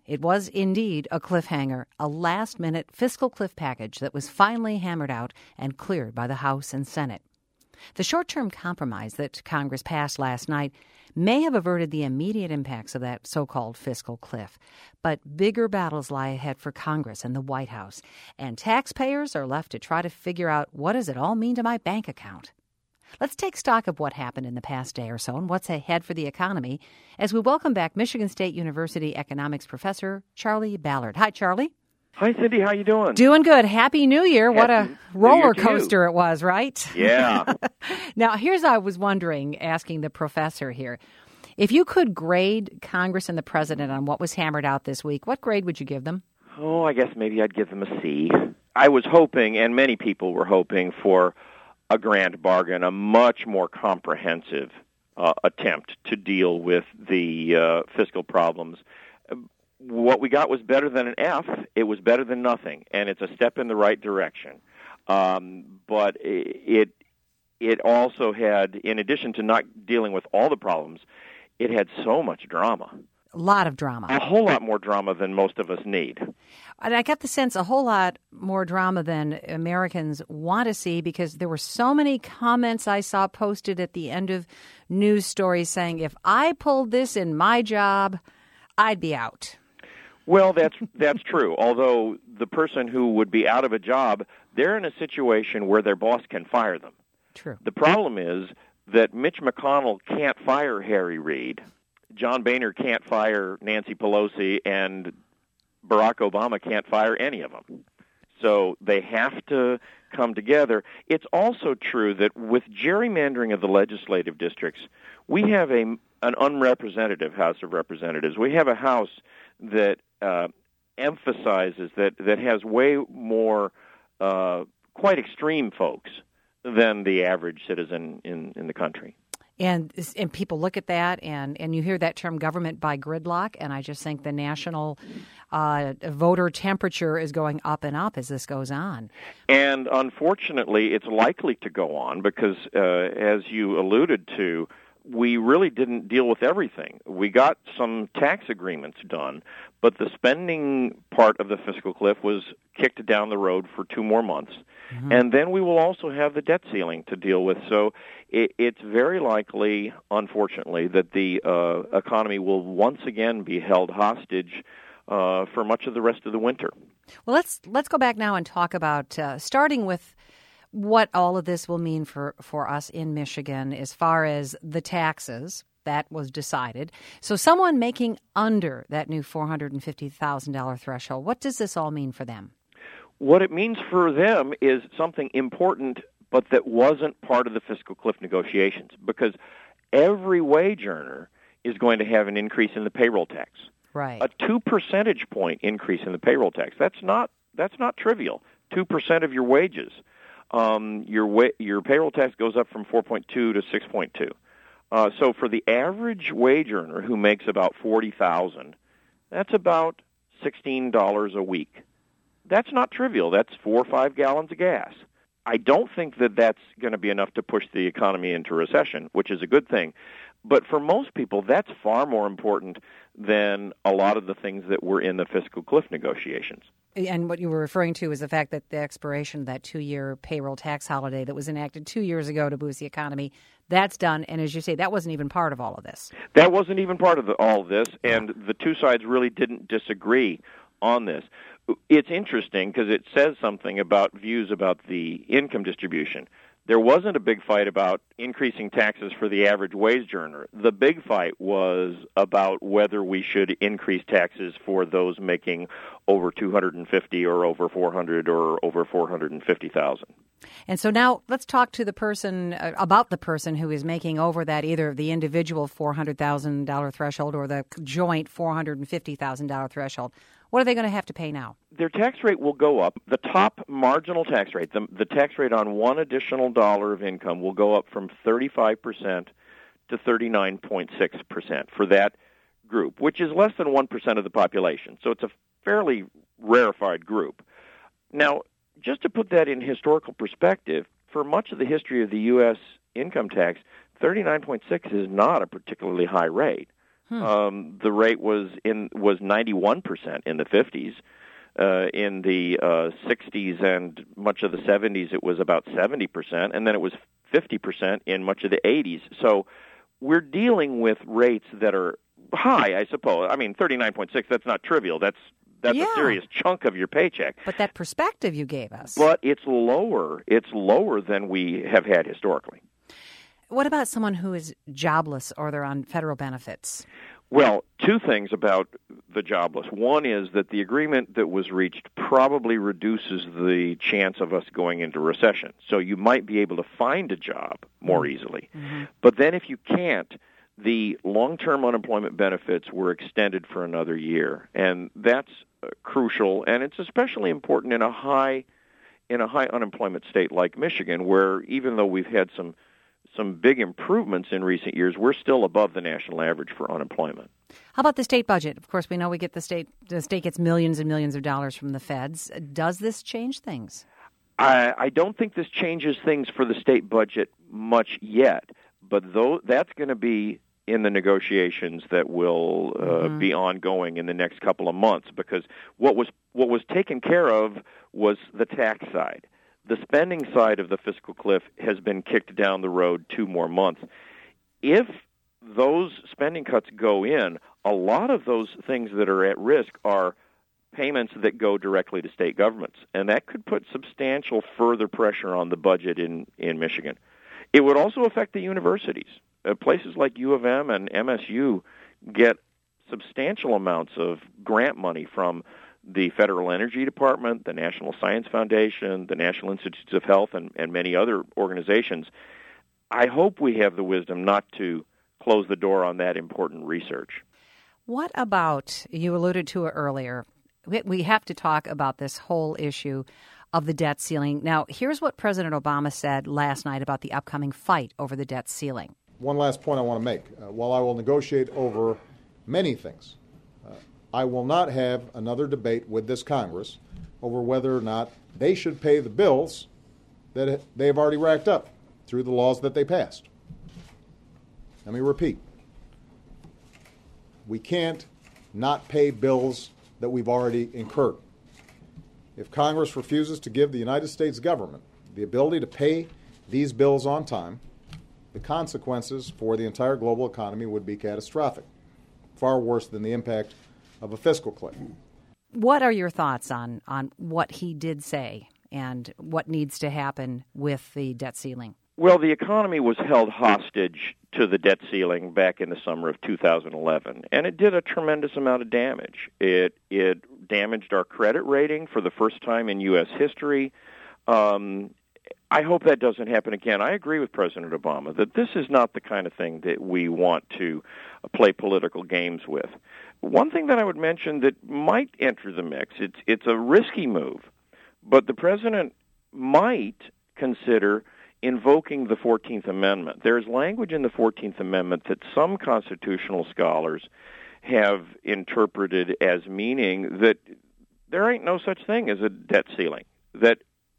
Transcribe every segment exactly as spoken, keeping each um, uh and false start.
It was indeed a cliffhanger, a last-minute fiscal cliff package that was finally hammered out and cleared by the House and Senate. The short-term compromise that Congress passed last night may have averted the immediate impacts of that so-called fiscal cliff. But bigger battles lie ahead for Congress and the White House, and taxpayers are left to try to figure out, what does it all mean to my bank account? Let's take stock of what happened in the past day or so and what's ahead for the economy as we welcome back Michigan State University economics professor Charlie Ballard. Hi, Charlie. Hi, Cindy. How you doing? Doing good. Happy New Year. Happy what a roller New coaster it was, right? Yeah. Now, here's I was wondering, asking the professor here, if you could grade Congress and the president on what was hammered out this week, what grade would you give them? Oh, I guess maybe I'd give them a C. I was hoping, and many people were hoping, for a grand bargain, a much more comprehensive uh, attempt to deal with the uh, fiscal problems. What we got was better than an F. It was better than nothing, and it's a step in the right direction. Um, but it it also had, in addition to not dealing with all the problems, it had so much drama. A lot of drama. A whole lot more drama than most of us need. And I got the sense a whole lot more drama than Americans want to see, because there were so many comments I saw posted at the end of news stories saying, if I pulled this in my job, I'd be out. Well, that's that's true. Although the person who would be out of a job, they're in a situation where their boss can fire them. True. The problem is that Mitch McConnell can't fire Harry Reid. John Boehner can't fire Nancy Pelosi, and Barack Obama can't fire any of them. So they have to come together. It's also true that with gerrymandering of the legislative districts, we have a, an unrepresentative House of Representatives. We have a House that uh, emphasizes, that, that has way more uh, quite extreme folks than the average citizen in, in the country. And and people look at that, and, and you hear that term government by gridlock, and I just think the national uh, voter temperature is going up and up as this goes on. And unfortunately, it's likely to go on because, uh, as you alluded to, we really didn't deal with everything. We got some tax agreements done, but the spending part of the fiscal cliff was kicked down the road for two more months. Mm-hmm. And then we will also have the debt ceiling to deal with. So it, it's very likely, unfortunately, that the uh, economy will once again be held hostage uh, for much of the rest of the winter. Well, let's let's go back now and talk about, uh, starting with what all of this will mean for, for us in Michigan as far as the taxes. That was decided. So someone making under that new four hundred fifty thousand dollars threshold, what does this all mean for them? What it means for them is something important, but that wasn't part of the fiscal cliff negotiations, because every wage earner is going to have an increase in the payroll tax. Right. A two percentage point increase in the payroll tax. That's not that's not trivial. Two percent of your wages. Um, your wa- your payroll tax goes up from four point two to six point two. Uh, so for the average wage earner who makes about forty thousand dollars, that's about sixteen dollars a week. That's not trivial. That's four or five gallons of gas. I don't think that that's going to be enough to push the economy into recession, which is a good thing. But for most people, that's far more important than a lot of the things that were in the fiscal cliff negotiations. And what you were referring to is the fact that the expiration of that two-year payroll tax holiday that was enacted two years ago to boost the economy, that's done. And as you say, that wasn't even part of all of this. That wasn't even part of the, all of this, and the two sides really didn't disagree on this. It's interesting because it says something about views about the income distribution. There wasn't a big fight about increasing taxes for the average wage earner. The big fight was about whether we should increase taxes for those making over two hundred fifty or over four hundred or over four hundred fifty thousand. And so now let's talk to the person uh, about the person who is making over that, either the individual four hundred thousand dollars threshold or the joint four hundred fifty thousand dollars threshold. What are they going to have to pay now? Their tax rate will go up. The top marginal tax rate, the, the tax rate on one additional dollar of income, will go up from thirty-five percent to thirty-nine point six percent for that group, which is less than one percent of the population. So it's a fairly rarefied group. Now, just to put that in historical perspective, for much of the history of the U S income tax, thirty-nine point six is not a particularly high rate. Hmm. Um, the rate was in was ninety-one percent in the fifties. Uh, in the uh, sixties and much of the seventies, it was about seventy percent, and then it was fifty percent in much of the eighties. So we're dealing with rates that are high, I suppose. I mean, thirty-nine point six, that's not trivial. That's that's yeah. a serious chunk of your paycheck. But that perspective you gave us. But it's lower. It's lower than we have had historically. What about someone who is jobless or they're on federal benefits? Well, two things about the jobless. One is that the agreement that was reached probably reduces the chance of us going into recession. So you might be able to find a job more easily. Mm-hmm. But then if you can't, the long-term unemployment benefits were extended for another year. And that's uh, crucial, and it's especially important in a high in a high unemployment state like Michigan, where even though we've had some some big improvements in recent years, we're still above the national average for unemployment. How about the state budget? Of course, we know we get the state, the state gets millions and millions of dollars from the feds. Does this change things? I, I don't think this changes things for the state budget much yet, but though that's going to be in the negotiations that will uh, mm-hmm. be ongoing in the next couple of months, because what was what was taken care of was the tax side. The spending side of the fiscal cliff has been kicked down the road two more months. If those spending cuts go in, a lot of those things that are at risk are payments that go directly to state governments, and that could put substantial further pressure on the budget in, in Michigan. It would also affect the universities. Uh, places like U of M and M S U get substantial amounts of grant money from the Federal Energy Department, the National Science Foundation, the National Institutes of Health, and, and many other organizations. I hope we have the wisdom not to close the door on that important research. What about, you alluded to it earlier, we, we have to talk about this whole issue of the debt ceiling. Now, here's what President Obama said last night about the upcoming fight over the debt ceiling. One last point I want to make. Uh, while I will negotiate over many things, uh, I will not have another debate with this Congress over whether or not they should pay the bills that they've already racked up through the laws that they passed. Let me repeat. We can't not pay bills that we've already incurred. If Congress refuses to give the United States government the ability to pay these bills on time, the consequences for the entire global economy would be catastrophic, far worse than the impact of a fiscal cliff. What are your thoughts on, on what he did say and what needs to happen with the debt ceiling? Well, the economy was held hostage to the debt ceiling back in the summer of two thousand eleven, and it did a tremendous amount of damage. It it damaged our credit rating for the first time in U S history. Um, I hope that doesn't happen again. I agree with President Obama that this is not the kind of thing that we want to play political games with. One thing that I would mention that might enter the mix, it's it's a risky move, but the president might consider invoking the fourteenth Amendment. There's language in the fourteenth Amendment that some constitutional scholars have interpreted as meaning that there ain't no such thing as a debt ceiling, that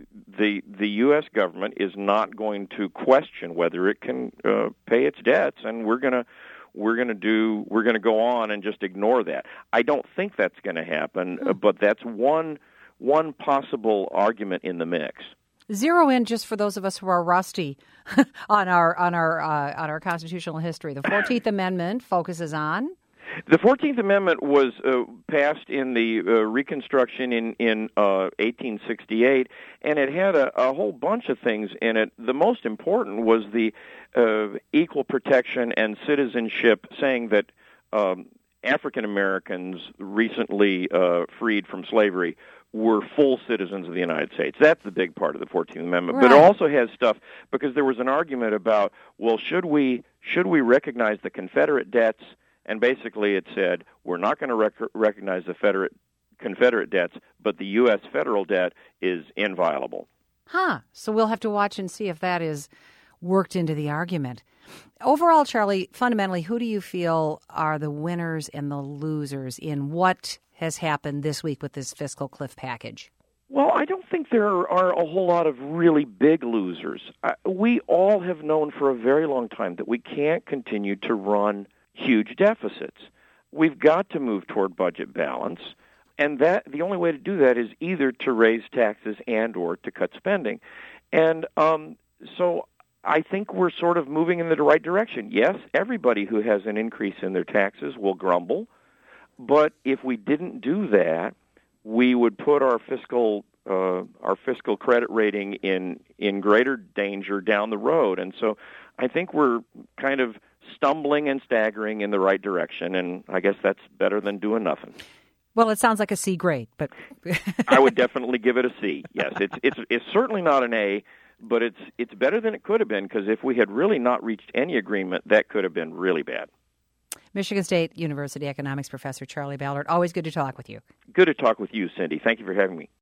the the U S government is not going to question whether it can uh, pay its debts, and we're going to we're going to do we're going to go on and just ignore that. I don't think that's going to happen, mm. but that's one one possible argument in the mix. Zero in, just for those of us who are rusty on our on our uh, on our constitutional history. The fourteenth Amendment focuses on. The fourteenth Amendment was uh, passed in the uh, Reconstruction in in uh, eighteen sixty-eight, and it had a, a whole bunch of things in it. The most important was the uh, equal protection and citizenship, saying that um, African Americans recently uh, freed from slavery were full citizens of the United States. That's the big part of the fourteenth Amendment. Right. But it also has stuff, because there was an argument about, well, should we should we recognize the Confederate debts? And basically it said, we're not going to rec- recognize the Federate, Confederate debts, but the U S federal debt is inviolable. Huh. So we'll have to watch and see if that is worked into the argument. Overall, Charlie, fundamentally, who do you feel are the winners and the losers in what has happened this week with this fiscal cliff package? Well, I don't think there are a whole lot of really big losers. Uh, we all have known for a very long time that we can't continue to run huge deficits. We've got to move toward budget balance, and that the only way to do that is either to raise taxes and or to cut spending. And um, so I think we're sort of moving in the right direction. Yes, everybody who has an increase in their taxes will grumble, but if we didn't do that, we would put our fiscal uh, our fiscal credit rating in in greater danger down the road. And so I think we're kind of stumbling and staggering in the right direction, and I guess that's better than doing nothing. Well, it sounds like a C grade, but I would definitely give it a C. Yes, it's it's it's certainly not an A, but it's it's better than it could have been, because if we had really not reached any agreement, that could have been really bad. Michigan State University economics professor Charlie Ballard, always good to talk with you. Good to talk with you, Cindy. Thank you for having me.